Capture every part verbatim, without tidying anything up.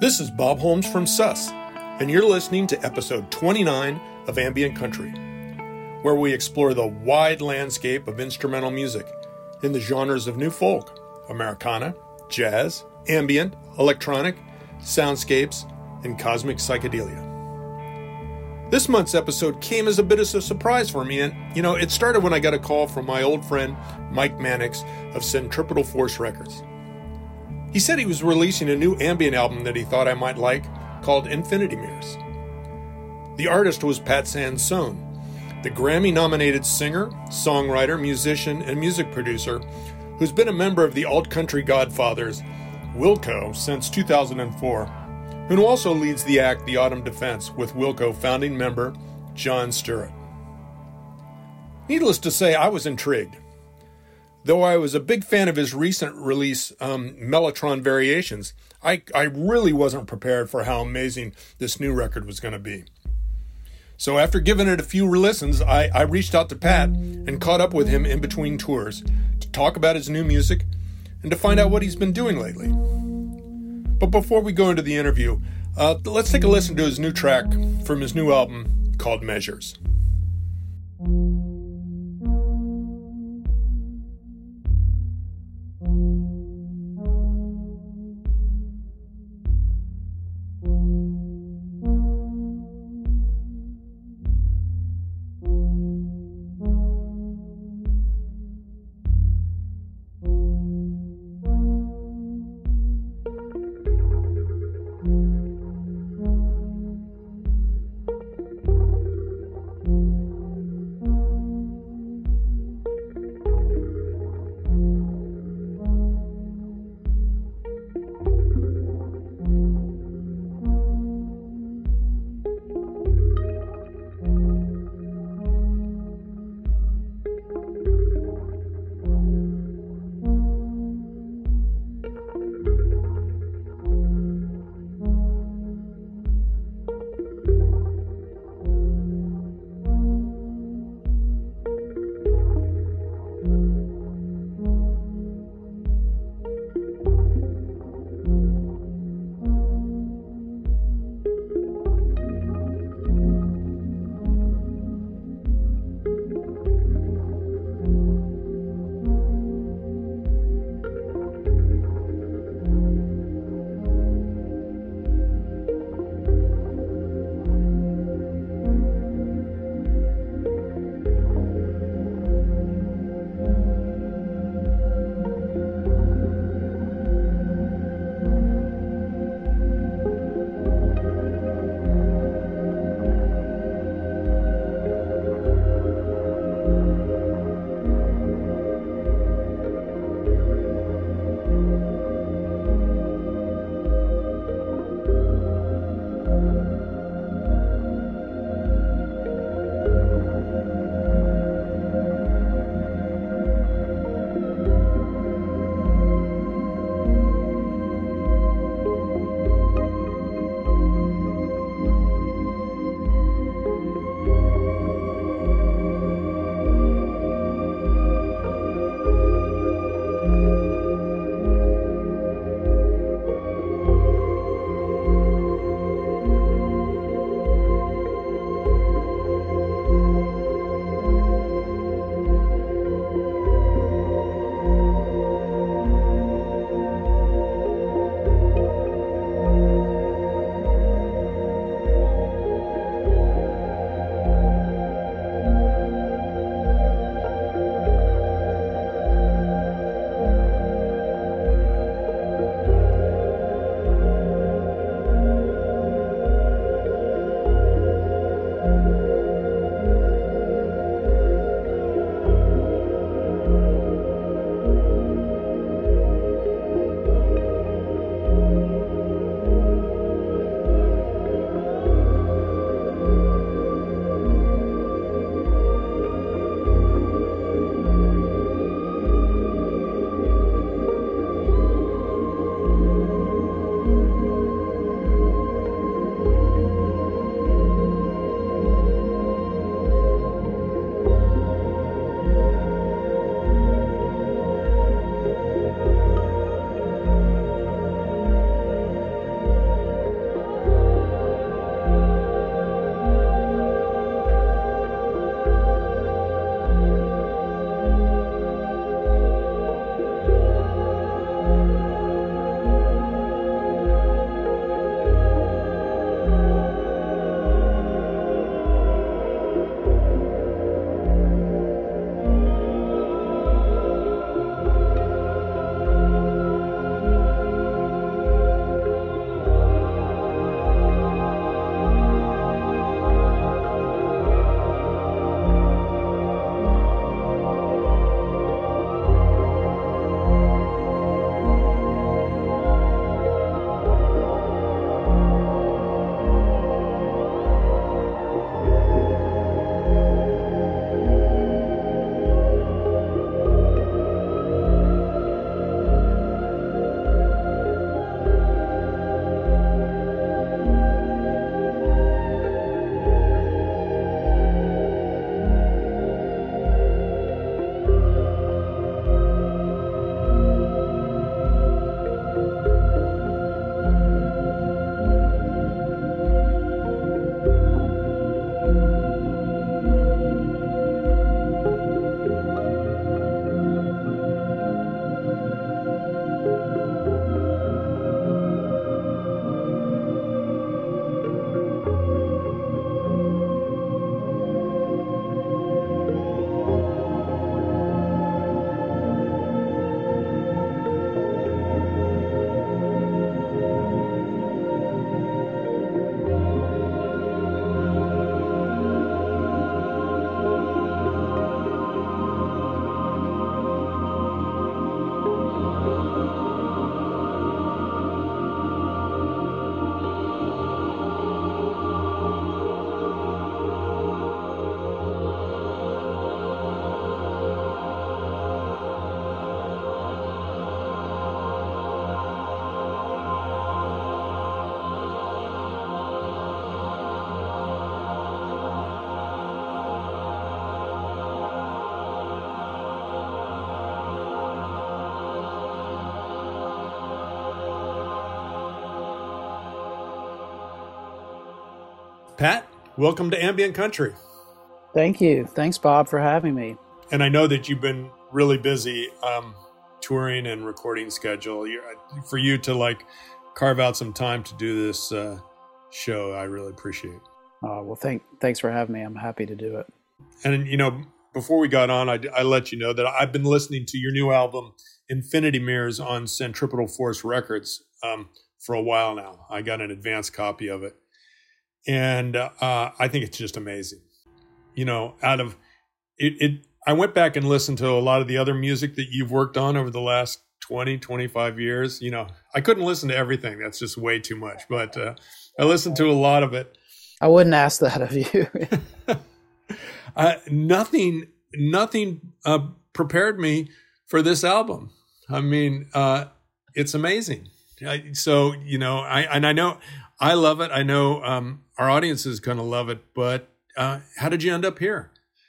This is Bob Holmes from Sus, and you're listening to episode twenty-nine of Ambient Country, where we explore the wide landscape of instrumental music in the genres of new folk, Americana, jazz, ambient, electronic, soundscapes, and cosmic psychedelia. This month's episode came as a bit of a surprise for me, and, you know, it started when I got a call from my old friend Mike Mannix of Centripetal Force Records. He said he was releasing a new ambient album that he thought I might like, called Infinity Mirrors. The artist was Pat Sansone, the Grammy-nominated singer, songwriter, musician, and music producer who's been a member of the alt-country godfathers Wilco since two thousand four, who also leads the act The Autumn Defense with Wilco founding member John Sturrett. Needless to say, I was intrigued. Though I was a big fan of his recent release, um, Mellotron Variations, I, I really wasn't prepared for how amazing this new record was going to be. So after giving it a few listens, I, I reached out to Pat and caught up with him in between tours to talk about his new music and to find out what he's been doing lately. But before we go into the interview, uh, let's take a listen to his new track from his new album called Measures. Welcome to Ambient Country. Thank you. Thanks, Bob, for having me. And I know that you've been really busy um, touring and recording schedule. You're, for you to like carve out some time to do this uh, show, I really appreciate. Uh, well, thank, thanks for having me. I'm happy to do it. And, you know, before we got on, I, I let you know that I've been listening to your new album, Infinity Mirrors, on Centripetal Force Records um, for a while now. I got an advanced copy of it. And uh, I think it's just amazing. You know, out of it, it, I went back and listened to a lot of the other music that you've worked on over the last twenty, twenty-five years. You know, I couldn't listen to everything. That's just way too much. But uh, I listened to a lot of it. I wouldn't ask that of you. uh, nothing, nothing uh, prepared me for this album. I mean, uh, it's amazing. I, so, you know, I and I know I love it. I know um, our audience is going to love it. But uh, how did you end up here?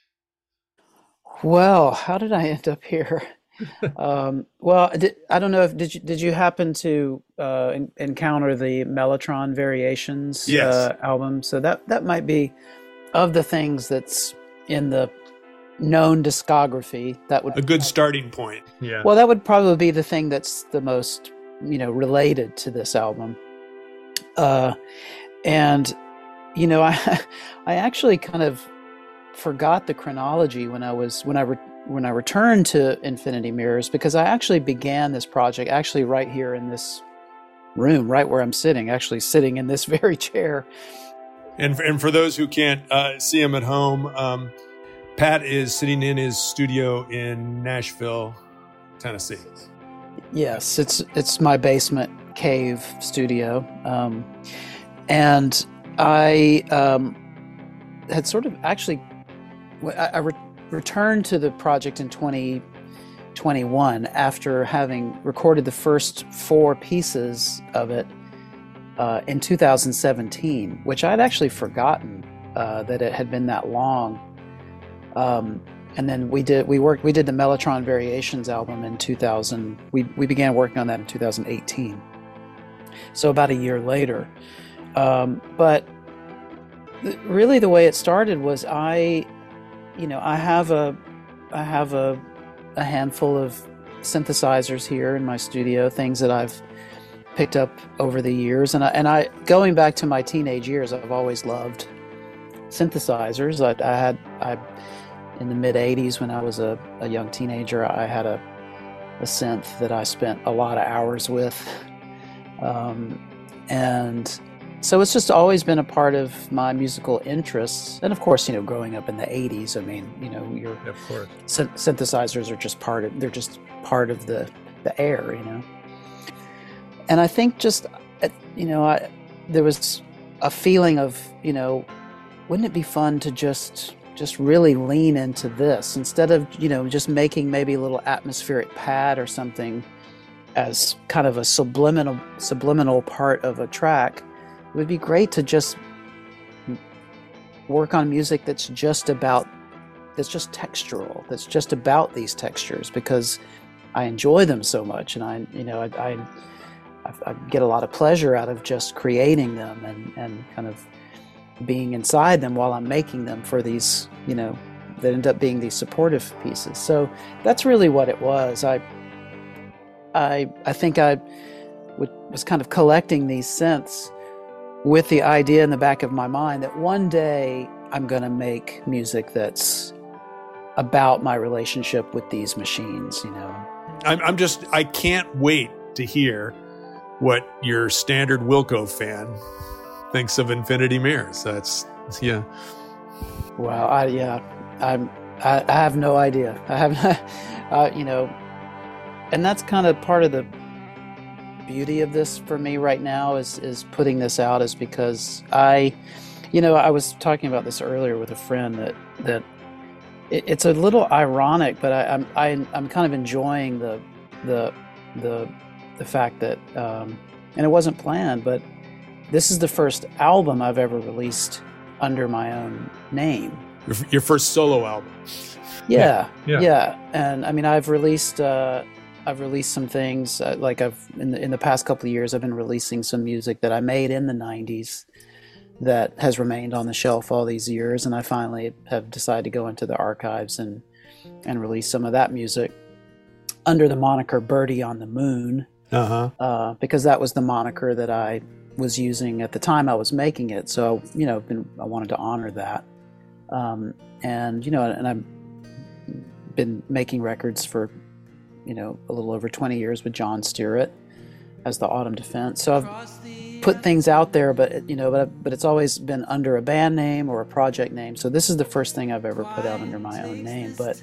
Well, how did I end up here? um, well, did, I don't know if did you did you happen to uh, en- encounter the Mellotron Variations yes. uh, album? So that that might be of the things that's in the known discography. That would a good starting point. Yeah. Well, that would probably be the thing that's the most, you know, related to this album. Uh, and you know, I I actually kind of forgot the chronology when I was when I re, when I returned to Infinity Mirrors, because I actually began this project actually right here in this room, right where I'm sitting, actually sitting in this very chair. And for, and for those who can't uh, see him at home, um, Pat is sitting in his studio in Nashville, Tennessee. Yes, it's it's my basement cave studio, um, and I um, had sort of actually. I, I re- returned to the project in twenty twenty-one after having recorded the first four pieces of it uh, in two thousand seventeen, which I'd actually forgotten uh, that it had been that long. Um, and then we did we worked we did the Mellotron Variations album in two thousand. We we began working on that in two thousand eighteen, so about a year later. Um, but th- really, the way it started was I. You know, I have a, I have a, a handful of synthesizers here in my studio, things that I've picked up over the years, and I, and I, going back to my teenage years, I've always loved synthesizers. I, I had, I, in the mid eighties when I was a, a young teenager, I had a, a synth that I spent a lot of hours with, um, and. So it's just always been a part of my musical interests. And of course, you know, growing up in the eighties, I mean, you know, your of course. Sy- synthesizers are just part of, they're just part of the, the air, you know. And I think just, you know, I, there was a feeling of, you know, wouldn't it be fun to just, just really lean into this instead of, you know, just making maybe a little atmospheric pad or something as kind of a subliminal, subliminal part of a track. It would be great to just work on music that's just about, that's just textural, that's just about these textures, because I enjoy them so much, and I, you know, I, I, I get a lot of pleasure out of just creating them and, and kind of being inside them while I'm making them for these, you know, that end up being these supportive pieces. So that's really what it was. I, I, I think I would, was kind of collecting these synths with the idea in the back of my mind that one day I'm going to make music that's about my relationship with these machines, you know. I'm, I'm just, I can't wait to hear what your standard Wilco fan thinks of Infinity Mirrors. That's, yeah. Wow. I, yeah, I'm, I, I have no idea. I have, uh, you know, and that's kind of part of the beauty of this for me right now is is putting this out, is because I, you know, I was talking about this earlier with a friend that that it, it's a little ironic, but I, I'm I, I'm kind of enjoying the the the the fact that um, and it wasn't planned, but this is the first album I've ever released under my own name. Your, your first solo album. Yeah, yeah, yeah, yeah. And I mean, I've released. Uh, I've released some things uh, like I've in the in the past couple of years. I've been releasing some music that I made in the nineties that has remained on the shelf all these years, and I finally have decided to go into the archives and and release some of that music under the moniker Birdie on the Moon, uh-huh. uh, because that was the moniker that I was using at the time I was making it. So, you know, been, I wanted to honor that. Um, and, you know, and I've been making records for, you know, a little over twenty years with John Stewart as the Autumn Defense. So I've put things out there, but, you know, but, but it's always been under a band name or a project name. So this is the first thing I've ever put out under my own name. But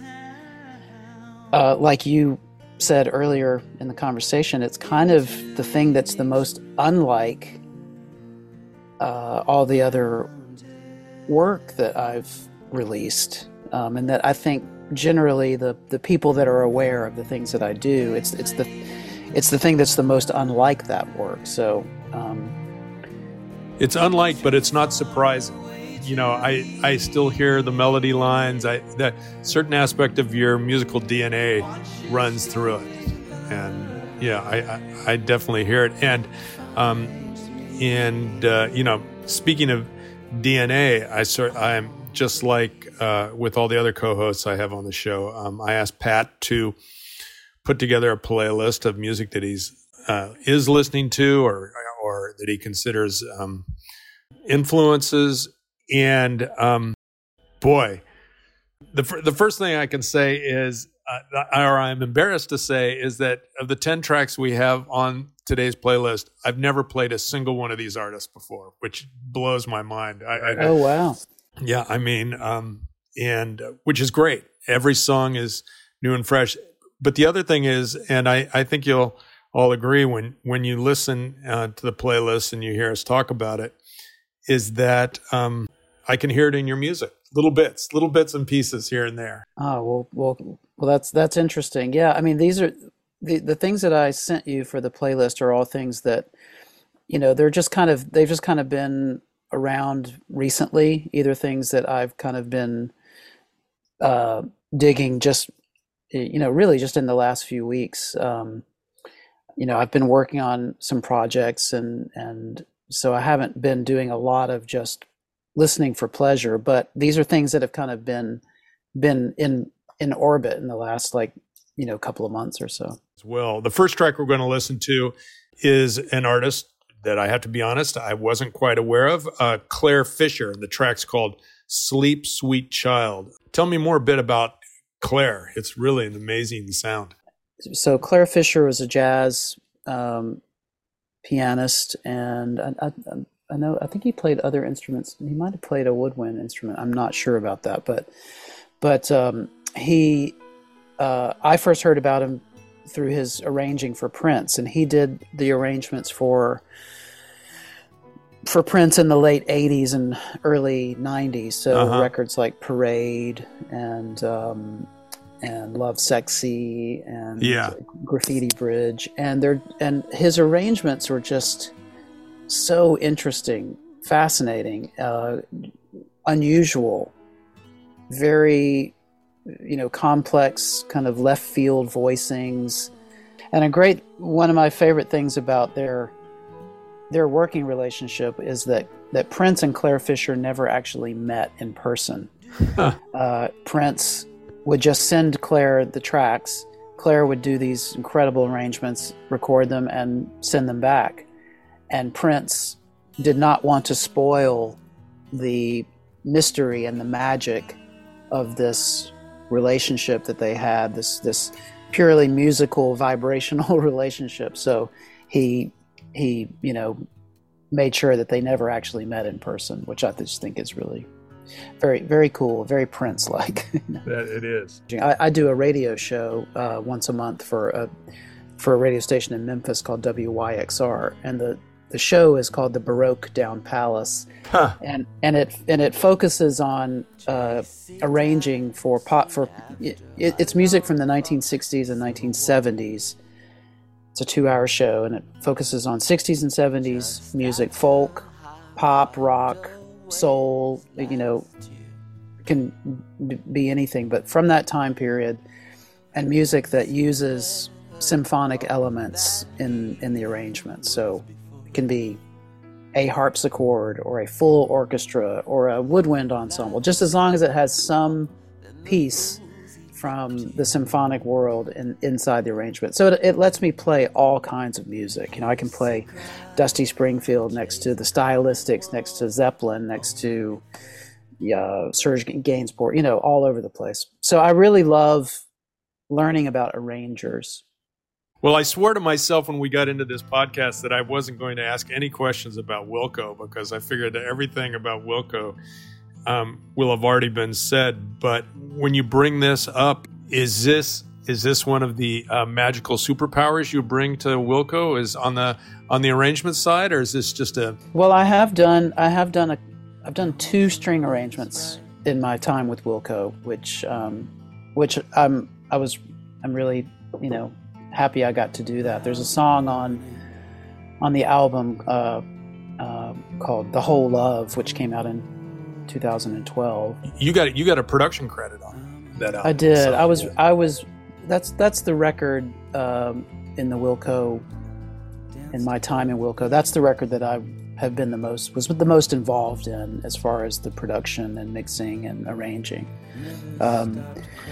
uh, like you said earlier in the conversation, it's kind of the thing that's the most unlike uh, all the other work that I've released, um, and that I think generally the the people that are aware of the things that I do, it's it's the it's the thing that's the most unlike that work. So um, it's unlike, but it's not surprising. You know, I, I still hear the melody lines. I that certain aspect of your musical D N A runs through it, and yeah, I I, I definitely hear it. And um, and uh, you know, speaking of D N A, I sort I'm just like uh, with all the other co-hosts I have on the show. Um, I asked Pat to put together a playlist of music that he's uh, is listening to, or or that he considers um, influences. And um, boy, the f- the first thing I can say is, uh, or I'm embarrassed to say, is that of the ten tracks we have on today's playlist, I've never played a single one of these artists before, which blows my mind. I, I, oh wow! Yeah, I mean, um, and uh, which is great. Every song is new and fresh. But the other thing is, and I, I think you'll all agree when when you listen uh, to the playlist and you hear us talk about it, is that um, I can hear it in your music, little bits, little bits and pieces here and there. Oh well, well, well. That's that's interesting. Yeah, I mean, these are the the things that I sent you for the playlist are all things that, you know, they're just kind of they've just kind of been around recently. Either things that I've kind of been uh, digging, just you know, really just in the last few weeks. Um, you know, I've been working on some projects, and and so I haven't been doing a lot of just listening for pleasure, but these are things that have kind of been been in in orbit in the last, like, you know, couple of months or so. Well, the first track we're going to listen to is an artist that I have to be honest, I wasn't quite aware of, uh, Clare Fischer, and the track's called Sleep, Sweet Child. Tell me more a bit about Clare. It's really an amazing sound. So Clare Fischer was a jazz um, pianist, and I, I, I know I think he played other instruments. He might have played a woodwind instrument. I'm not sure about that, but but um, he uh, I first heard about him through his arranging for Prince, and he did the arrangements for for Prince in the late eighties and early nineties. So uh-huh. records like Parade and um, and Love Sexy and yeah. Graffiti Bridge, and they're and his arrangements were just so interesting, fascinating, uh, unusual, very, you know, complex, kind of left field voicings, and a great one of my favorite things about their their working relationship is that that Prince and Clare Fischer never actually met in person. Huh. Uh, Prince would just send Clare the tracks. Clare would do these incredible arrangements, record them, and send them back. And Prince did not want to spoil the mystery and the magic of this relationship that they had, this this purely musical, vibrational relationship. So he he you know made sure that they never actually met in person, which I just think is really very very cool, very Prince-like. That it is. I, I do a radio show uh, once a month for a for a radio station in Memphis called W Y X R, and the the show is called the Baroque Down Palace, huh. and and it and it focuses on uh, arranging for pop for it, it's music from the nineteen sixties and nineteen seventies. It's a two-hour show, and it focuses on sixties and seventies music, folk, pop, rock, soul. You know, can be anything, but from that time period, and music that uses symphonic elements in in the arrangement. So can be a harpsichord or a full orchestra or a woodwind ensemble, just as long as it has some piece from the symphonic world in, inside the arrangement. So it, it lets me play all kinds of music. You know, I can play Dusty Springfield next to the Stylistics, next to Zeppelin, next to uh, Serge Gainsbourg, you know, all over the place. So I really love learning about arrangers. Well, I swore to myself when we got into this podcast that I wasn't going to ask any questions about Wilco, because I figured that everything about Wilco um, will have already been said. But when you bring this up, is this is this one of the uh, magical superpowers you bring to Wilco? Is on the on the arrangement side, or is this just a? Well, I have done I have done a I've done two string arrangements in my time with Wilco, which um, which I'm I was I'm really you know. happy I got to do that. There's a song on on the album uh, uh, called "The Whole Love," which came out in two thousand twelve. You got you got a production credit on that album. I did. So, I was yeah. I was. That's that's the record um, in the Wilco. In my time in Wilco, that's the record that I have been the most was the most involved in as far as the production and mixing and arranging. Um,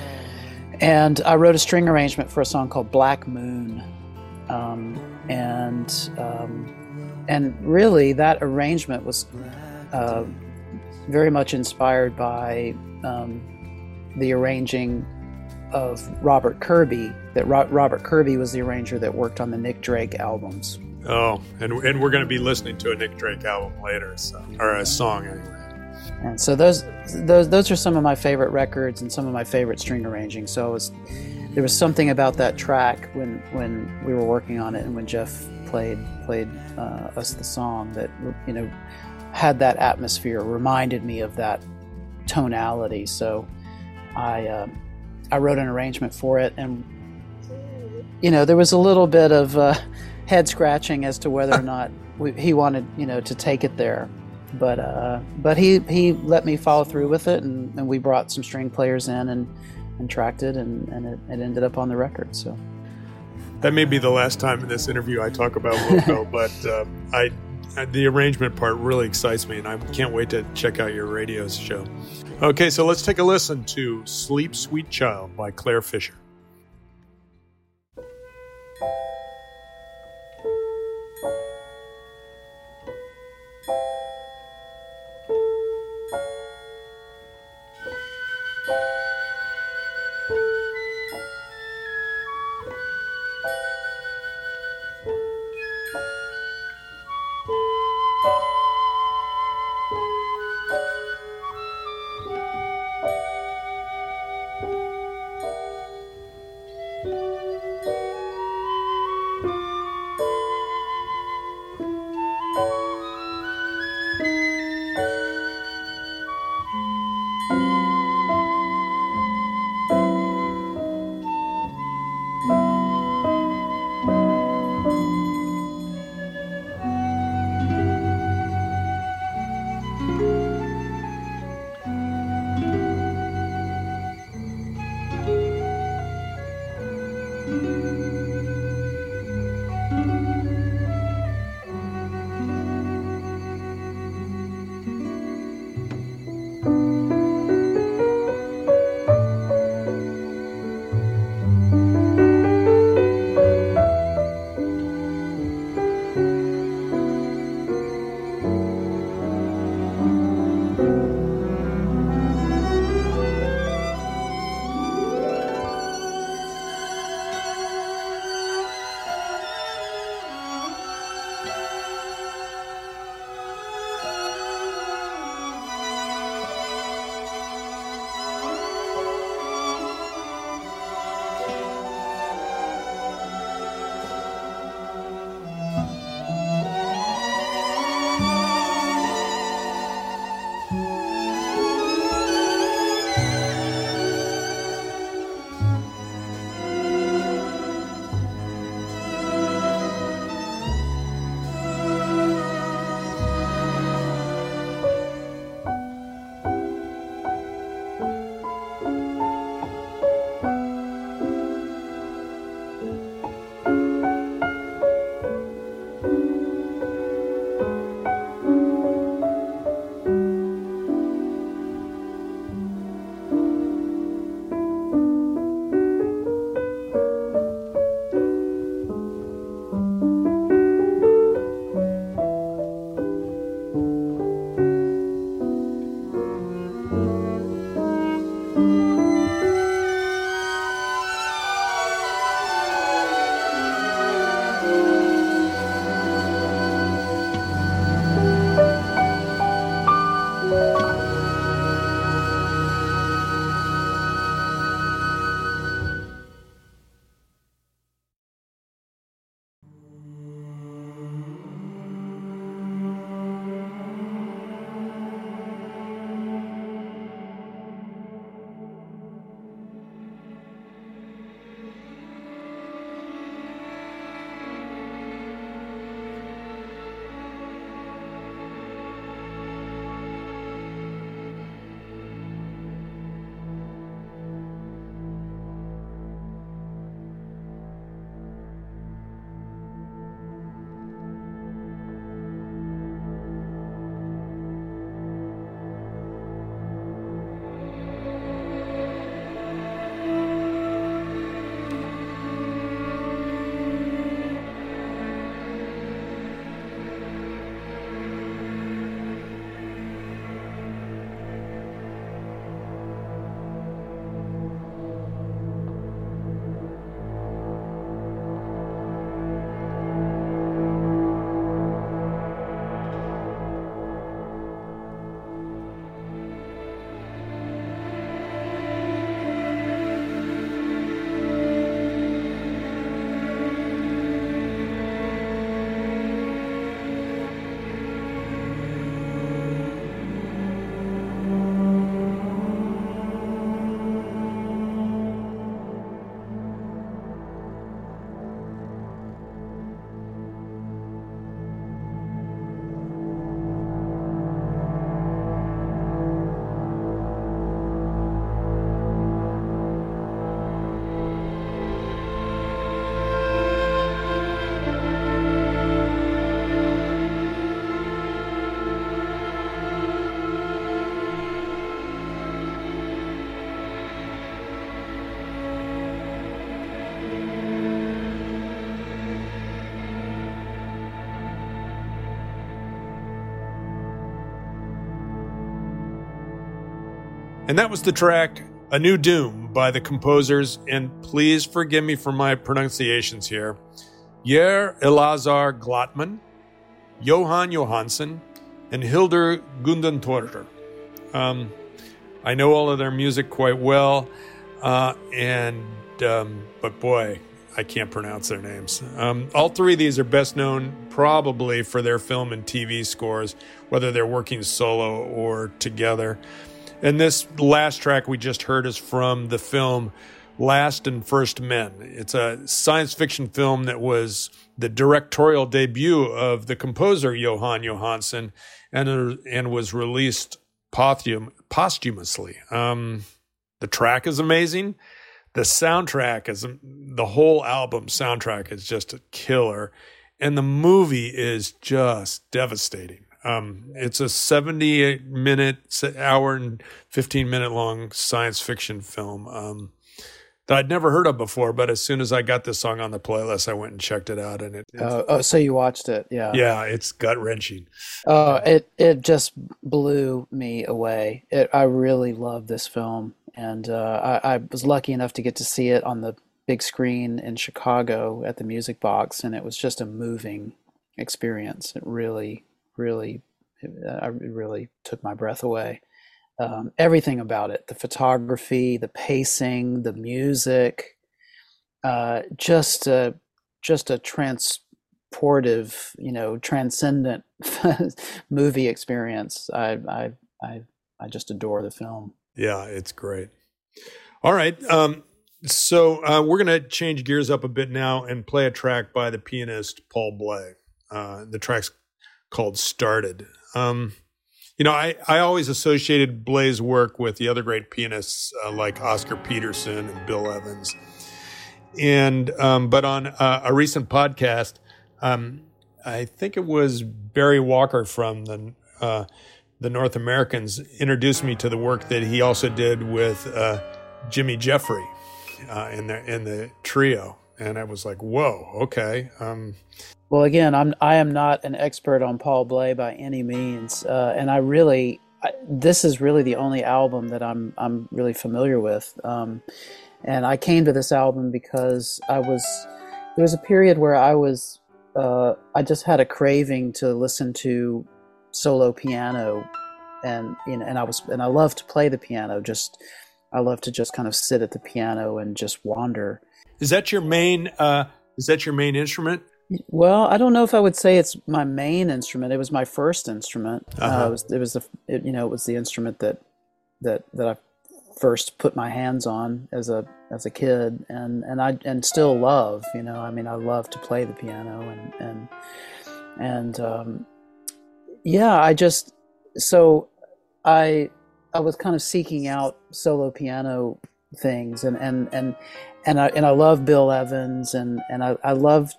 And I wrote a string arrangement for a song called Black Moon. Um, and um, and really that arrangement was uh, very much inspired by um, the arranging of Robert Kirby. That Ro- Robert Kirby was the arranger that worked on the Nick Drake albums. Oh, and and we're going to be listening to a Nick Drake album later, so or a song anyway. And so those those those are some of my favorite records and some of my favorite string arranging. So it was, there was something about that track when when we were working on it and when Jeff played played uh, us the song that you know had that atmosphere, reminded me of that tonality. So I uh, I wrote an arrangement for it, and you know there was a little bit of uh, head scratching as to whether or not we, he wanted you know to take it there. But uh, but he, he let me follow through with it, and, and we brought some string players in and, and tracked it, and, and it, it ended up on the record. So that may be the last time in this interview I talk about Wilco, but uh, I, I the arrangement part really excites me, and I can't wait to check out your radio show. Okay, so let's take a listen to "Sleep, Sweet Child" by Claire Fisher. And that was the track A New Doom by the composers, and please forgive me for my pronunciations here, Geir Elazar Glattmann, Johan Johansson, and Hildur Gudnadóttir. Um, I know all of their music quite well, uh, and um, but boy, I can't pronounce their names. Um, all three of these are best known probably for their film and T V scores, whether they're working solo or together. And this last track we just heard is from the film Last and First Men. It's a science fiction film that was the directorial debut of the composer Johan Johansson, and, and was released posthum, posthumously. Um, the track is amazing. The soundtrack is, the whole album soundtrack is just a killer. And the movie is just devastating. Um, it's a seventy-eight minute, hour and fifteen minute long science fiction film um, that I'd never heard of before. But as soon as I got this song on the playlist, I went and checked it out. And it, uh, oh, so you watched it? Yeah. Yeah, it's gut wrenching. Oh, it it just blew me away. It, I really love this film, and uh, I, I was lucky enough to get to see it on the big screen in Chicago at the Music Box, and it was just a moving experience. It really. really I really took my breath away. Um, everything about it, the photography, the pacing, the music, uh, just a, just a transportive, you know, transcendent movie experience. I, I, I, I just adore the film. Yeah, it's great. All right. Um, so uh, we're going to change gears up a bit now and play a track by the pianist Paul Bley. Uh, the track's called Started. Um, you know, I, I always associated Bley's work with the other great pianists uh, like Oscar Peterson and Bill Evans. And, um, but on uh, a recent podcast, um, I think it was Barry Walker from the, uh, the North Americans introduced me to the work that he also did with uh, Jimmy Jeffrey uh, in the, in the trio. And I was like, whoa, okay. Um, Well, again, I'm I am not an expert on Paul Bley by any means, uh, and I really I, this is really the only album that I'm I'm really familiar with. Um, and I came to this album because I was there was a period where I was uh, I just had a craving to listen to solo piano, and you know, and I was and I love to play the piano. Just I love to just kind of sit at the piano and just wander. Is that your main? Uh, is that your main instrument? Well, I don't know if I would say it's my main instrument. It was my first instrument. Uh-huh. Uh, it was, it was the, it, you know, it was the instrument that, that, that I first put my hands on as a, as a kid, and, and I, and still love, you know, I mean, I love to play the piano, and, and, and, um, yeah, I just, so I, I was kind of seeking out solo piano things, and, and, and, and I, and I love Bill Evans, and, and I, I loved,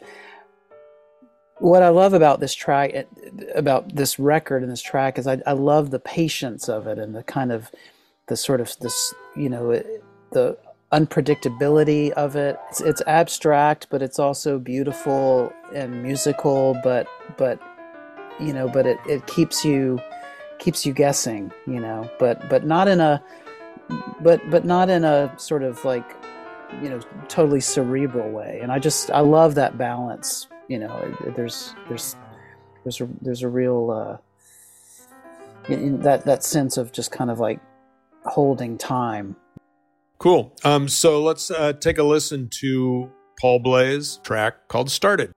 what I love about this track, about this record and this track, is I, I love the patience of it, and the kind of, the sort of this, you know, the unpredictability of it. It's, it's abstract, but it's also beautiful and musical, but, but, you know, but it, it keeps you, keeps you guessing, you know, but, but not in a, but, but not in a sort of like, you know, totally cerebral way. And I just, I love that balance. You know, there's there's there's a there's a real uh, in, in that that sense of just kind of like holding time. Cool. Um, so let's uh, take a listen to Paul Bley's track called "Started."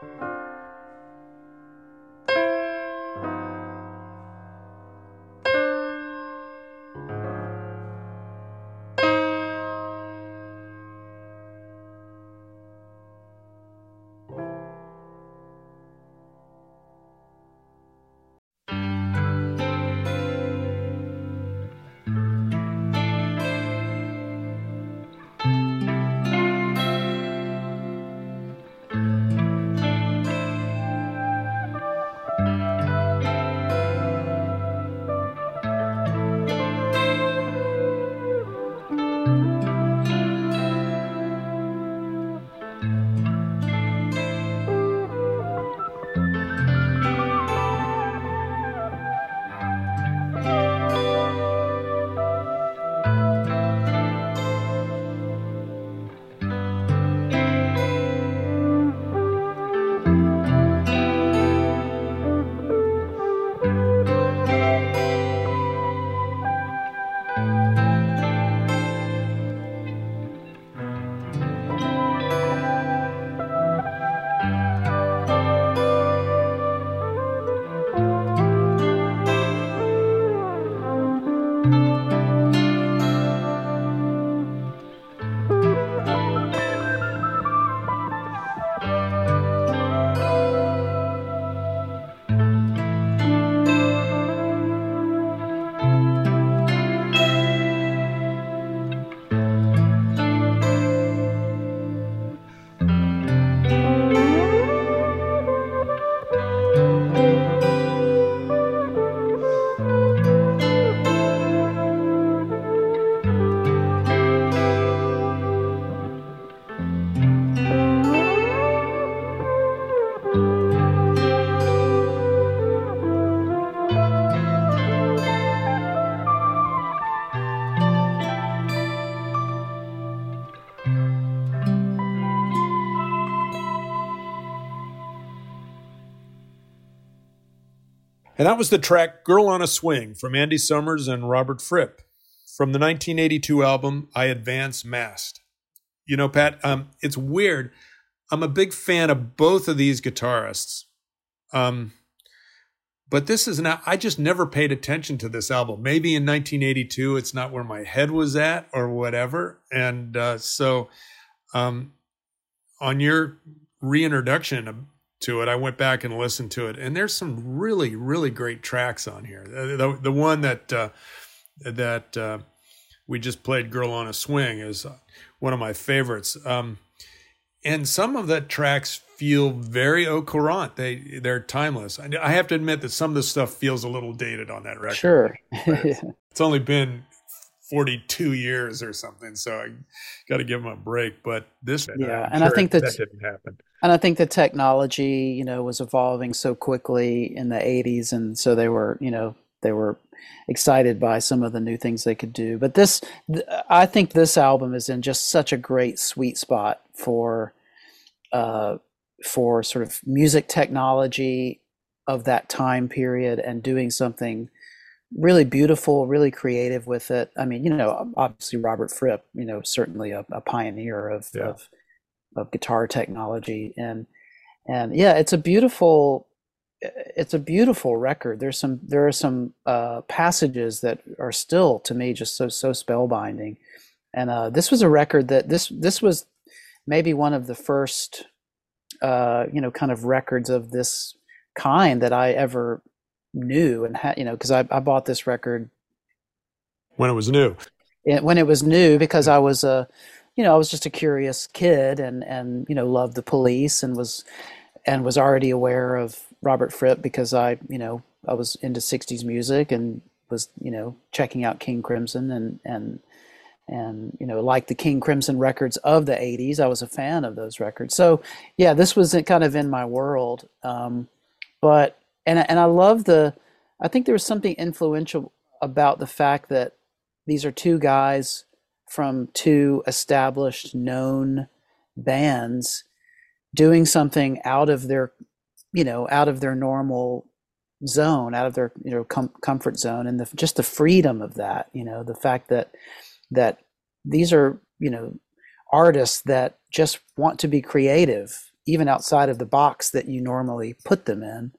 And that was the track Girl on a Swing from Andy Summers and Robert Fripp from the nineteen eighty-two album I Advance Masked. You know, Pat, um, it's weird. I'm a big fan of both of these guitarists. Um, but this is not, I just never paid attention to this album. Maybe in nineteen eighty-two, it's not where my head was at or whatever. And uh, so um, on your reintroduction to it, I went back and listened to it, and there's some really, really great tracks on here. The the, the one that uh, that uh, we just played, "Girl on a Swing," is one of my favorites. Um, and some of the tracks feel very au courant. They they're timeless. I, I have to admit that some of the stuff feels a little dated on that record. Sure, it's, it's only been forty-two years or something, so I got to give them a break. But this, yeah, I'm and sure I think that that didn't happen. And I think the technology, you know, was evolving so quickly in the eighties, and so they were, you know, they were excited by some of the new things they could do. But this, th- I think this album is in just such a great sweet spot for, uh, for sort of music technology of that time period and doing something really beautiful, really creative with it. I mean, you know, obviously Robert Fripp, you know, certainly a, a pioneer of, Yeah. of of guitar technology, and and yeah, it's a beautiful it's a beautiful record. There's some there are some uh, passages that are still, to me, just so so spellbinding. And uh, this was a record that this this was maybe one of the first uh, you know kind of records of this kind that I ever knew and had, you know, because I, I bought this record When it was new. it, when it was new, because I was a you know I was just a curious kid, and and you know loved the Police, and was and was already aware of Robert Fripp because I you know I was into sixties music and was you know checking out King Crimson and and and you know like the King Crimson records of the eighties. I was a fan of those records. So yeah, this was kind of in my world. Um, but and and I love the I think there was something influential about the fact that these are two guys from two established, known bands doing something out of their, you know, out of their normal zone, out of their, you know, com- comfort zone, and the, just the freedom of that, you know, the fact that that these are, you know, artists that just want to be creative even outside of the box that you normally put them in.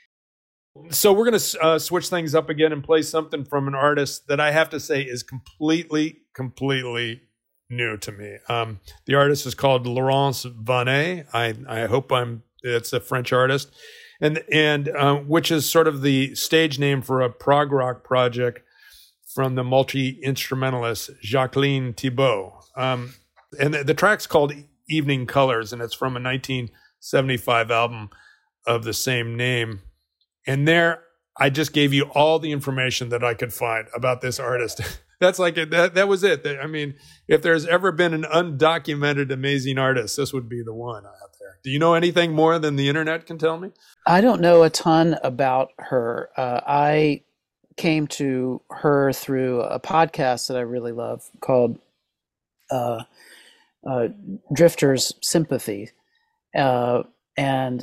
So we're going to uh, switch things up again and play something from an artist that I have to say is completely, completely new to me. Um, the artist is called Laurence Vanet. I, I hope I'm, it's a French artist, and, and uh, which is sort of the stage name for a prog rock project from the multi-instrumentalist Jacqueline Thibault. Um, and the, the track's called Evening Colors, and it's from a nineteen seventy-five album of the same name. And there, I just gave you all the information that I could find about this artist. That's like it. That, that was it. I mean, if there's ever been an undocumented amazing artist, this would be the one out there. Do you know anything more than the internet can tell me? I don't know a ton about her. Uh, I came to her through a podcast that I really love called uh, uh, Drifter's Sympathy. Uh, and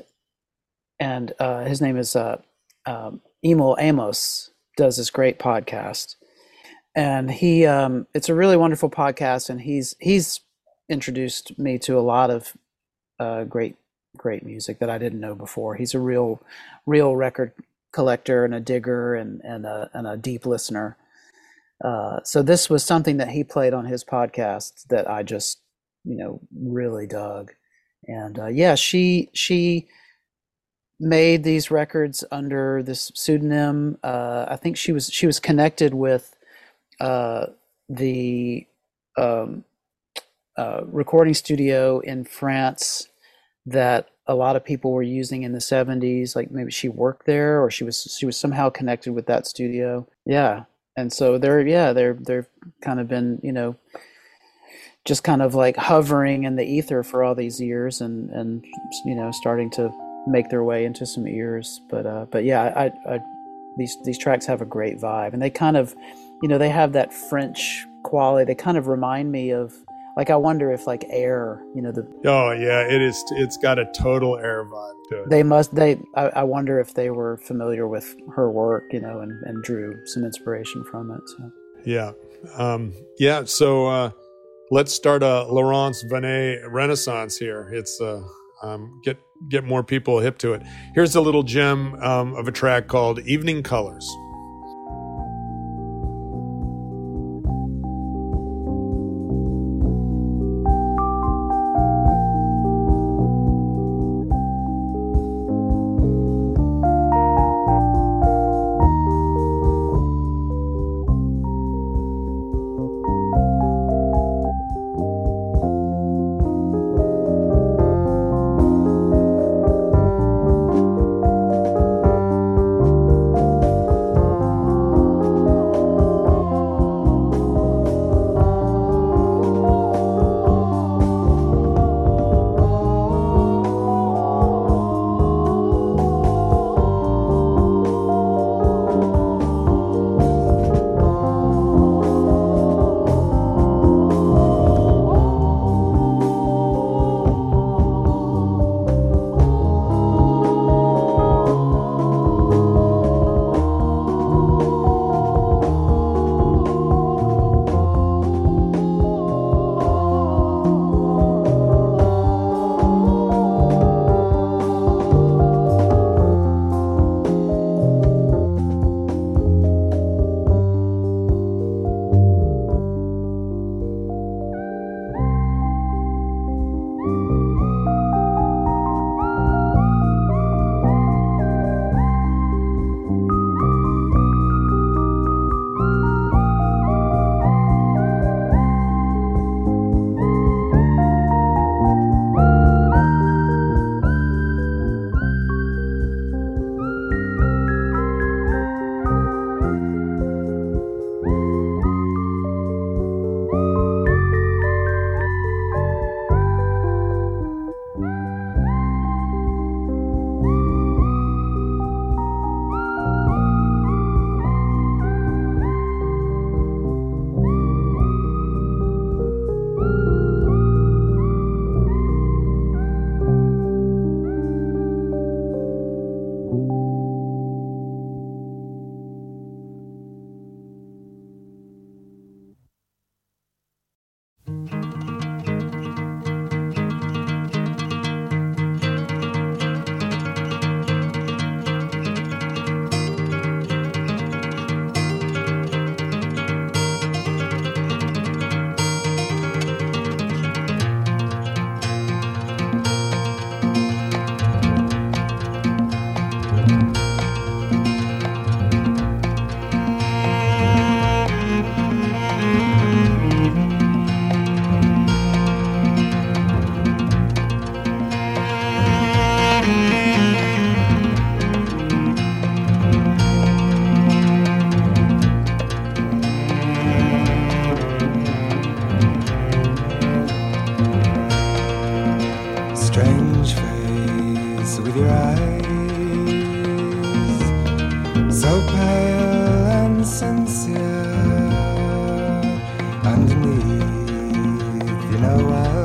and uh, his name is uh, um, Emil Amos, does this great podcast. And he, um, it's a really wonderful podcast, and he's he's introduced me to a lot of uh, great great music that I didn't know before. He's a real real record collector and a digger and and a, and a deep listener. Uh, so this was something that he played on his podcast that I just you know really dug. And uh, yeah, she she made these records under this pseudonym. Uh, I think she was she was connected with uh, the um, uh, recording studio in France that a lot of people were using in the seventies. Like maybe she worked there, or she was she was somehow connected with that studio. Yeah, and so they're yeah they're they're kind of been you know just kind of like hovering in the ether for all these years, and and you know starting to make their way into some ears. But uh, but yeah, I, I these these tracks have a great vibe, and they kind of you know they have that French quality. They kind of remind me of, like, I wonder if like Air, you know the oh yeah it is it's got a total Air vibe to it. They must they I, I wonder if they were familiar with her work, you know and and drew some inspiration from it. So yeah um yeah so uh let's start a Laurence Vanet renaissance here. It's uh um get get more people hip to it. Here's a little gem um, of a track called Evening Colors. gaze with your eyes, so pale and sincere. Underneath, you know well,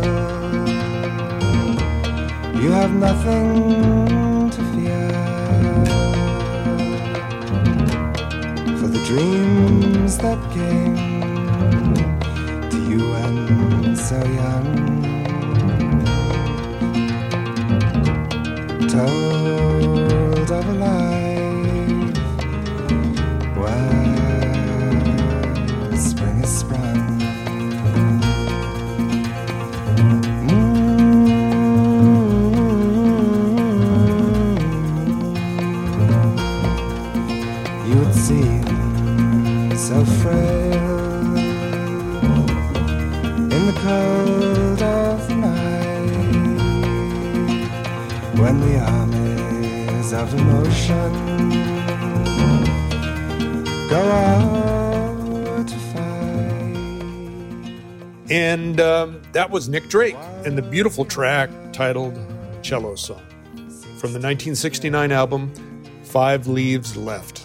you have nothing to fear. For the dreams that came to you when so young, told of a life where spring is sprung. You would seem so frail in the cold of the night, when the armies of emotion go out to fight. And um, that was Nick Drake and the beautiful track titled Cello Song from the nineteen sixty-nine album Five Leaves Left.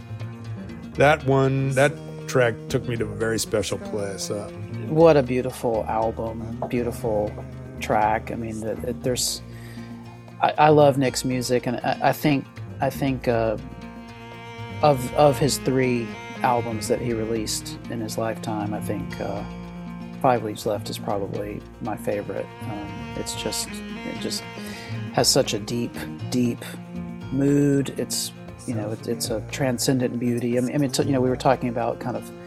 That one, that track took me to a very special place. Uh, What a beautiful album, beautiful track. I mean, the, the, there's, I, I love Nick's music, and I, I think, I think uh, of of his three albums that he released in his lifetime, I think uh, Five Leaves Left is probably my favorite. Um, it's just, it just has such a deep, deep mood. It's, you know, it, it's a transcendent beauty. I mean, I mean, you know, we were talking about kind of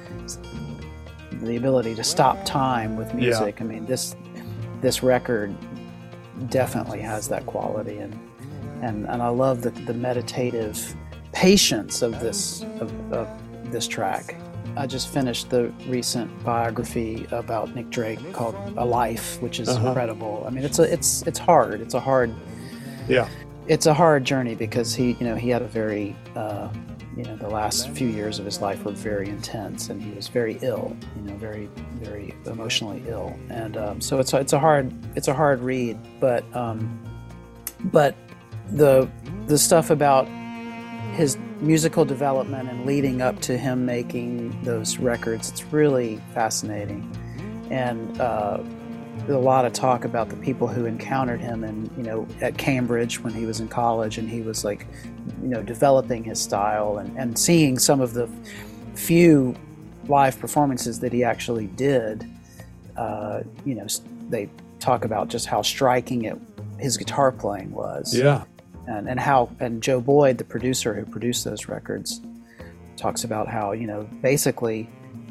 the ability to stop time with music. Yeah. I mean, this this record definitely has that quality, and and, and I love the, the meditative patience of this of, of this track. I just finished the recent biography about Nick Drake called A Life, which is Uh-huh. incredible. I mean, it's a it's it's hard. It's a hard yeah. it's a hard journey because he, you know, he had a very, uh, you know, the last few years of his life were very intense, and he was very ill, you know, very, very emotionally ill, and um, so it's a, it's a hard it's a hard read, but um, but the the stuff about his musical development and leading up to him making those records, it's really fascinating, and. Uh, There's a lot of talk about the people who encountered him, and you know, at Cambridge when he was in college, and he was like, you know, developing his style, and, and seeing some of the few live performances that he actually did. Uh, you know, they talk about just how striking it his guitar playing was. Yeah. And and how and Joe Boyd, the producer who produced those records, talks about how, you know, basically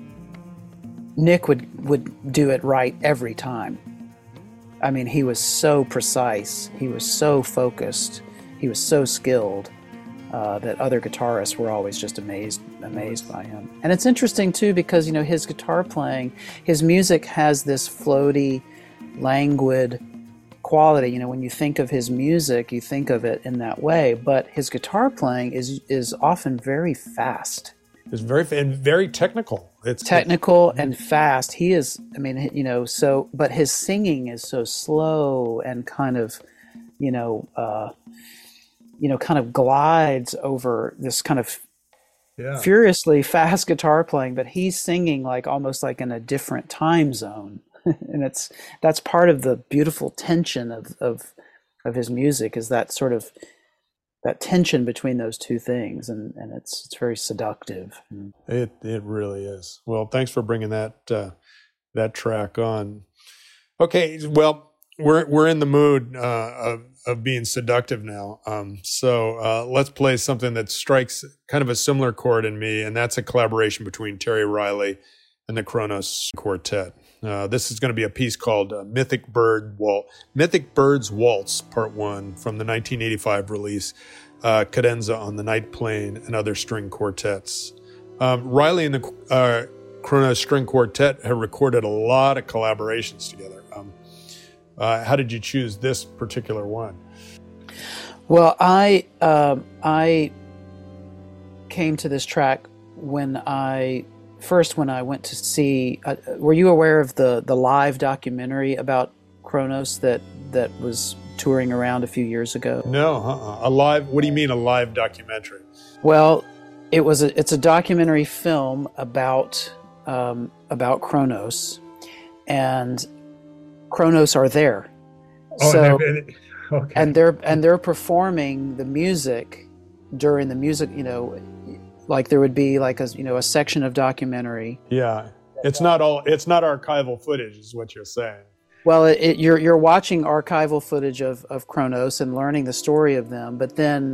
Nick would, would do it right every time. I mean, he was so precise, he was so focused, he was so skilled uh, that other guitarists were always just amazed amazed by him. And it's interesting too because, you know, his guitar playing, his music has this floaty, languid quality. You know, when you think of his music, you think of it in that way, but his guitar playing is is often very fast. It's very and very technical. It's technical and fast. He is, I mean, you know, so, but his singing is so slow and kind of, you know, uh, you know, kind of glides over this kind of yeah. furiously fast guitar playing, but he's singing like almost like in a different time zone. And it's, that's part of the beautiful tension of, of, of his music, is that sort of, that tension between those two things, and, and it's it's very seductive. It it really is. Well, thanks for bringing that uh, that track on. Okay, well, we're we're in the mood uh, of of being seductive now. Um, so uh, let's play something that strikes kind of a similar chord in me, and that's a collaboration between Terry Riley and the Kronos Quartet. Uh, this is going to be a piece called uh, Mythic Bird Wal- Mythic Birds Waltz Part One from the nineteen eighty-five release, uh, Cadenza on the Night Plane and Other String Quartets. Um, Riley and the uh, Kronos String Quartet have recorded a lot of collaborations together. Um, uh, how did you choose this particular one? Well, I um, I came to this track when I. First, when I went to see, uh, were you aware of the, the live documentary about Kronos that that was touring around a few years ago? No, uh-uh. A live, what do you mean a live documentary? Well, it was a, it's a documentary film about um, about Kronos, and Kronos are there. Oh, so, and, okay. and they're and they're performing the music during the music. You know, like there would be like a you know a section of documentary. Yeah, it's not all. It's not archival footage, is what you're saying. Well, it, it, you're you're watching archival footage of of Kronos and learning the story of them, but then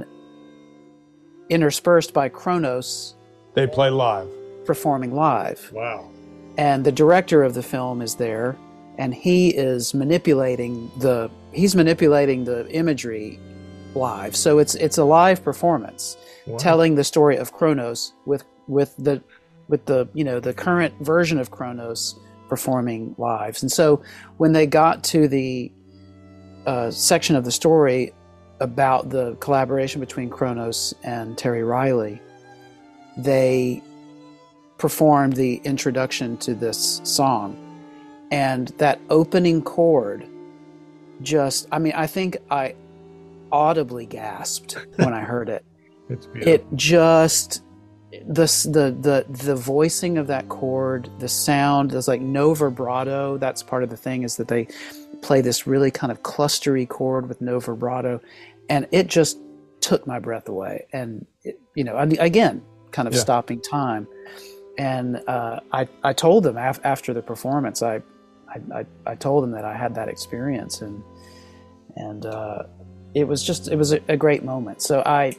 interspersed by Kronos, they play live, performing live. Wow! And the director of the film is there, and he is manipulating the he's manipulating the imagery live. So it's it's a live performance, wow, telling the story of Kronos with with the with the you know the current version of Kronos performing live. And so when they got to the uh, section of the story about the collaboration between Kronos and Terry Riley, they performed the introduction to this song. And that opening chord just, I mean, I think I audibly gasped when I heard it. It's beautiful. It just, the, the, the, the voicing of that chord, the sound, there's like no vibrato. That's part of the thing, is that they play this really kind of clustery chord with no vibrato. And it just took my breath away. And, it, you know, again, kind of yeah. stopping time. And uh, I, I told them af- after the performance, I, I, I told them that I had that experience, and and uh, it was just it was a, a great moment. So I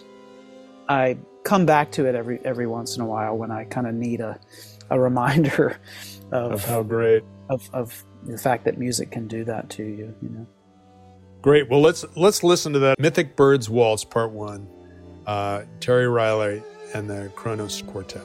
I come back to it every every once in a while when I kind of need a a reminder of, of how great of, of the fact that music can do that to you. You know. Great. Well, let's let's listen to that Mythic Birds Waltz Part One, uh, Terry Riley and the Kronos Quartet.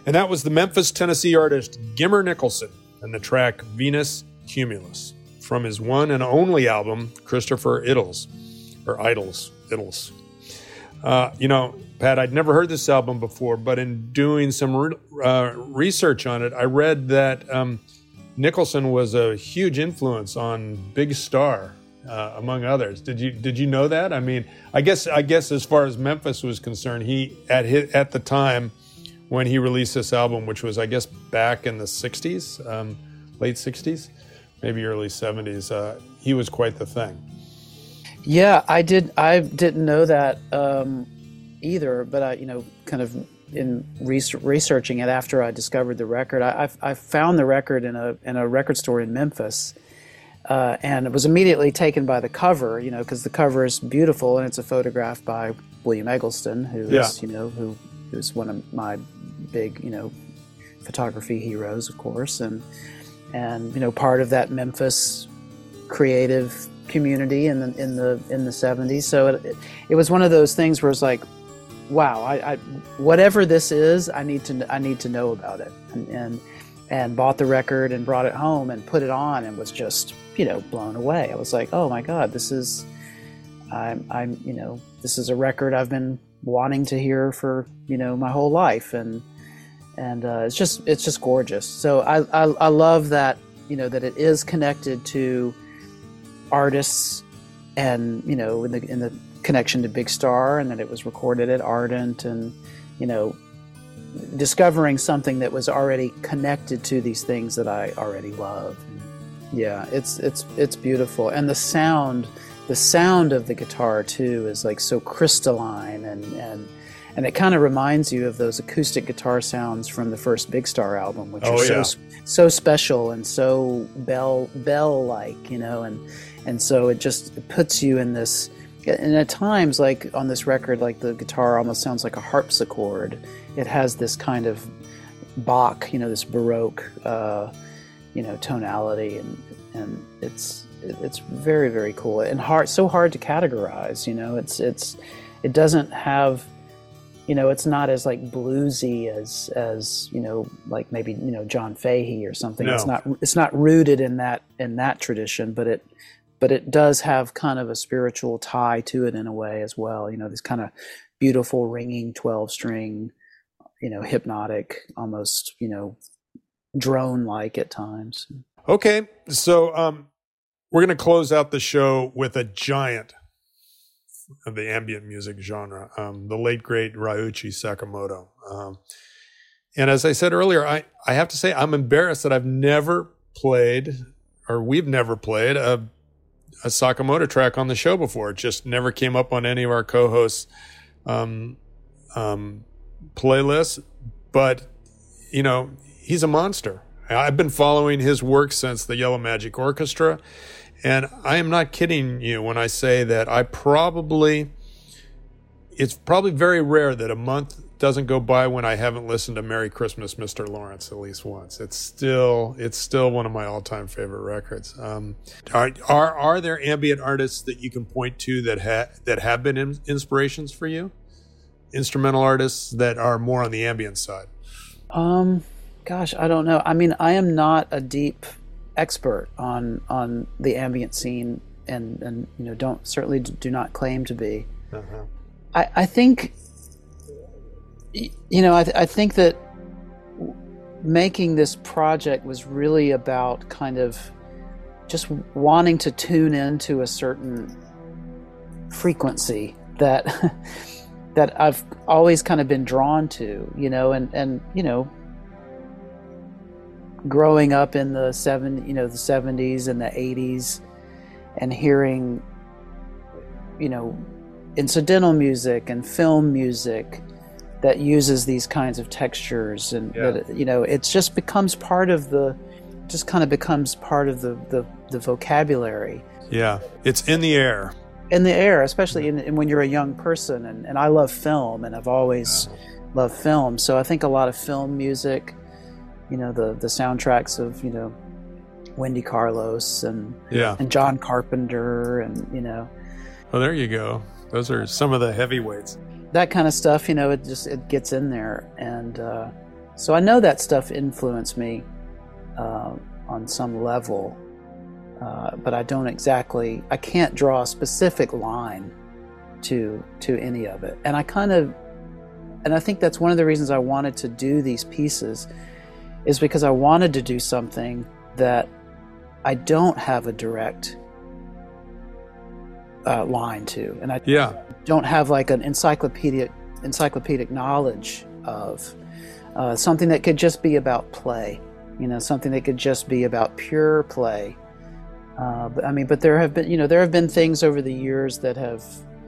And that was the Memphis, Tennessee artist Gimmer Nicholson and the track Venus Cumulus from his one and only album, Christopher Idols, or Idols, Idols. Uh, you know, Pat, I'd never heard this album before, but in doing some re- uh, research on it, I read that um, Nicholson was a huge influence on Big Star, uh, among others. Did you did you know that? I mean, I guess I guess as far as Memphis was concerned, he at his, at the time when he released this album, which was I guess back in the sixties, um, late sixties, maybe early seventies, uh, he was quite the thing. Yeah, I did. I didn't know that um, either, but I, you know, kind of in res- researching it after I discovered the record, I, I, I found the record in a in a record store in Memphis, uh, and it was immediately taken by the cover. You know, because the cover is beautiful and it's a photograph by William Eggleston, who is Yeah. you know who who's one of my big you know photography heroes, of course, and and you know part of that Memphis creative community in the in the in the seventies. So it, it it was one of those things where it's like, wow, I, I whatever this is, I need to I need to know about it, and, and and bought the record and brought it home and put it on and was just you know blown away. I was like, oh my God, this is I'm I'm you know this is a record I've been wanting to hear for you know my whole life, and and uh, it's just it's just gorgeous. So I, I I love that you know that it is connected to artists, and you know in the in the connection to Big Star, and that it was recorded at Ardent, and you know discovering something that was already connected to these things that I already love. Yeah, it's it's it's beautiful, and the sound the sound of the guitar too is like so crystalline, and and and it kind of reminds you of those acoustic guitar sounds from the first Big Star album, which Oh, are so yeah. so special and so bell bell like, you know, and and so it just it puts you in this. And at times, like on this record, like the guitar almost sounds like a harpsichord. It has this kind of Bach, you know, this Baroque, uh, you know, tonality, and and it's it's very very cool and hard, so hard to categorize. You know, it's it's it doesn't have, you know, it's not as like bluesy as as you know, like maybe you know John Fahey or something. No. It's not it's not rooted in that in that tradition, but it. But it does have kind of a spiritual tie to it in a way as well. You know, this kind of beautiful ringing twelve string, you know, hypnotic, almost, you know, drone-like at times. Okay, so um, we're going to close out the show with a giant of the ambient music genre, um, the late, great Ryuichi Sakamoto. Um, and as I said earlier, I, I have to say I'm embarrassed that I've never played, or we've never played, a a Sakamoto track on the show before. It just never came up on any of our co-hosts' um, um, playlists. But, you know, he's a monster. I've been following his work since the Yellow Magic Orchestra, and I am not kidding you when I say that I probably, it's probably very rare that a month doesn't go by when I haven't listened to Merry Christmas, Mister Lawrence at least once. It's still it's still one of my all-time favorite records. Um, are, are are there ambient artists that you can point to that ha- that have been in- inspirations for you? Instrumental artists that are more on the ambient side? Um, gosh, I don't know. I mean, I am not a deep expert on on the ambient scene, and and you know, don't certainly do not claim to be. Uh-huh. I I think. You know, I, th- I think that making this project was really about kind of just wanting to tune into a certain frequency that that I've always kind of been drawn to, you know, and, and you know, growing up in the seven, you know, the seventies and the eighties, and hearing, you know, incidental music and film music that uses these kinds of textures, and Yeah. that, you know, it just becomes part of the, just kind of becomes part of the, the, the vocabulary Yeah, it's in the air. in the air, especially in, in when you're a young person. And, and I love film, and I've always loved film. So I think a lot of film music, you know, the, the soundtracks of, you know, Wendy Carlos and, Yeah. and John Carpenter, and, you know, Well, there you go. Those are some of the heavyweights. that kind of stuff, you know, it just, it gets in there. And uh, So I know that stuff influenced me uh, on some level, uh, but I don't exactly, I can't draw a specific line to to any of it. And I kind of, and I think that's one of the reasons I wanted to do these pieces, is because I wanted to do something that I don't have a direct uh, line to, and I Yeah. don't have like an encyclopedic encyclopedic knowledge of uh, something that could just be about play, you know, something that could just be about pure play. Uh, but I mean, but there have been, you know, there have been things over the years that have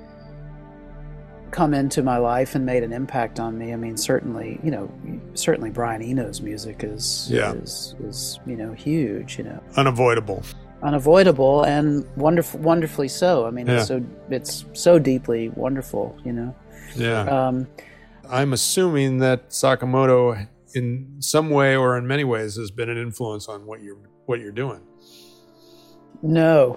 come into my life and made an impact on me. I mean, certainly, you know, certainly Brian Eno's music is, Yeah. is, is, you know, huge, you know, Unavoidable. unavoidable and wonderful, wonderfully so. I mean, Yeah. it's so, it's so deeply wonderful, you know? Yeah. Um, I'm assuming that Sakamoto, in some way or in many ways, has been an influence on what you're what you're doing. no,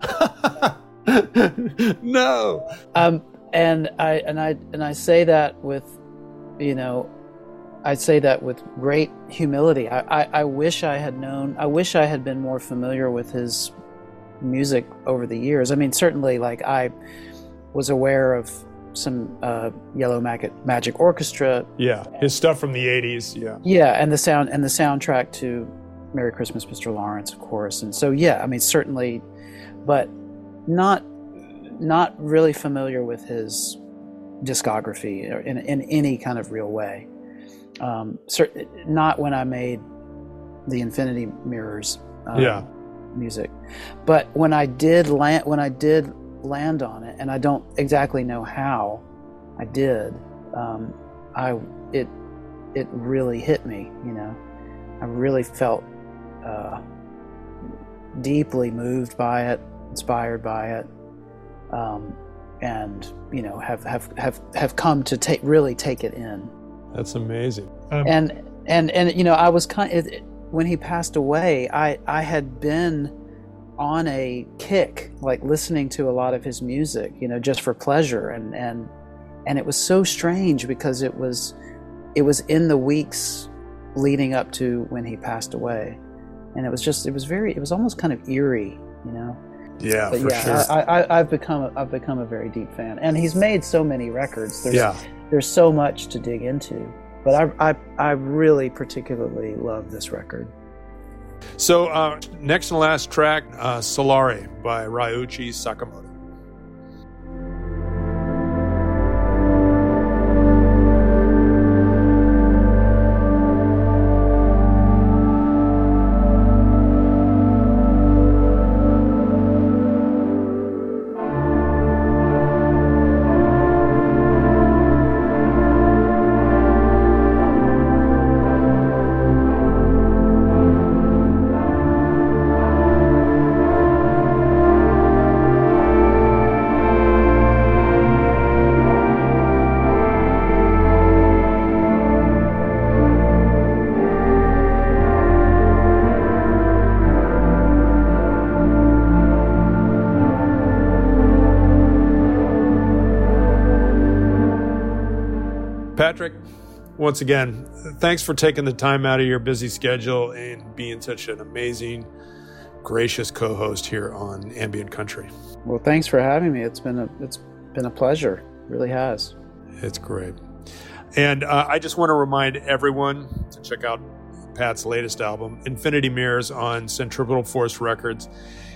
No. um, and I, and I, and I say that with, you know, I say that with great humility. I, I, I wish I had known, I wish I had been more familiar with his music over the years. I mean, certainly, like, I was aware of some uh, Yellow Magic, Magic Orchestra. Yeah, his stuff from the eighties. Yeah. Yeah, and the sound and the soundtrack to Merry Christmas, Mister Lawrence, of course. And so, yeah, I mean, certainly, but not not really familiar with his discography in in any kind of real way. Um, cert- not when I made the Infinity Mirrors um, Yeah. music, but when I did land when I did land on it, and I don't exactly know how I did. Um, I it it really hit me. You know, I really felt uh, deeply moved by it, inspired by it, um, and you know have have have have come to take really take it in. That's amazing. Um, and and and you know, I was kind of, when he passed away, I I had been on a kick, like listening to a lot of his music, you know, just for pleasure, and and and it was so strange because it was it was in the weeks leading up to when he passed away, and it was just it was very it was almost kind of eerie, you know. yeah, But for yeah, sure. I, I I've become a, I've become a very deep fan, and he's made so many records. There's, yeah. there's so much to dig into, but I I I really particularly love this record. So uh, next and last track, uh, Solare by Ryuichi Sakamoto. Patrick, once again, thanks for taking the time out of your busy schedule and being such an amazing, gracious co-host here on Ambient Country. Well, thanks for having me. It's been a it's been a pleasure. It really has. It's great. And uh, I just want to remind everyone to check out Pat's latest album, Infinity Mirrors, on Centripetal Force Records.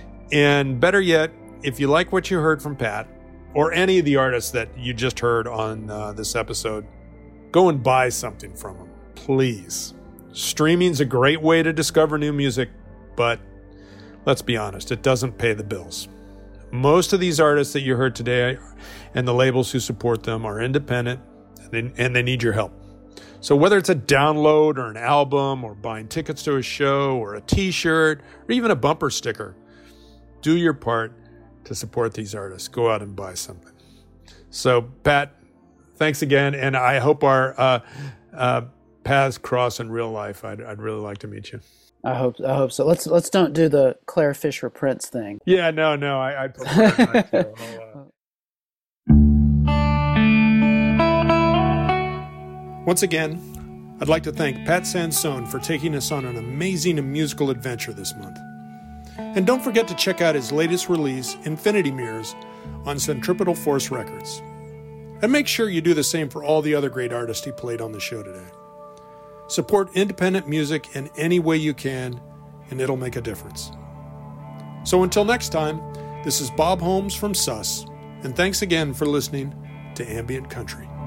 And better yet, if you like what you heard from Pat, or any of the artists that you just heard on uh, this episode, go and buy something from them, please. Streaming's a great way to discover new music, but let's be honest, it doesn't pay the bills. Most of these artists that you heard today and the labels who support them are independent, and they, and they need your help. So whether it's a download or an album or buying tickets to a show or a t-shirt or even a bumper sticker, do your part to support these artists. Go out and buy something. So, Pat, thanks again, and I hope our uh, uh, paths cross in real life. I'd, I'd really like to meet you. I hope I hope so. Let's let's don't do the Claire Fisher Prince thing. Yeah, no, no, I, I prefer not to. I'll, uh... Once again, I'd like to thank Pat Sansone for taking us on an amazing and musical adventure this month. And don't forget to check out his latest release, Infinity Mirrors, on Centripetal Force Records. And make sure you do the same for all the other great artists he played on the show today. Support independent music in any way you can, and it'll make a difference. So until next time, this is Bob Holmes from S U S, and thanks again for listening to Ambient Country.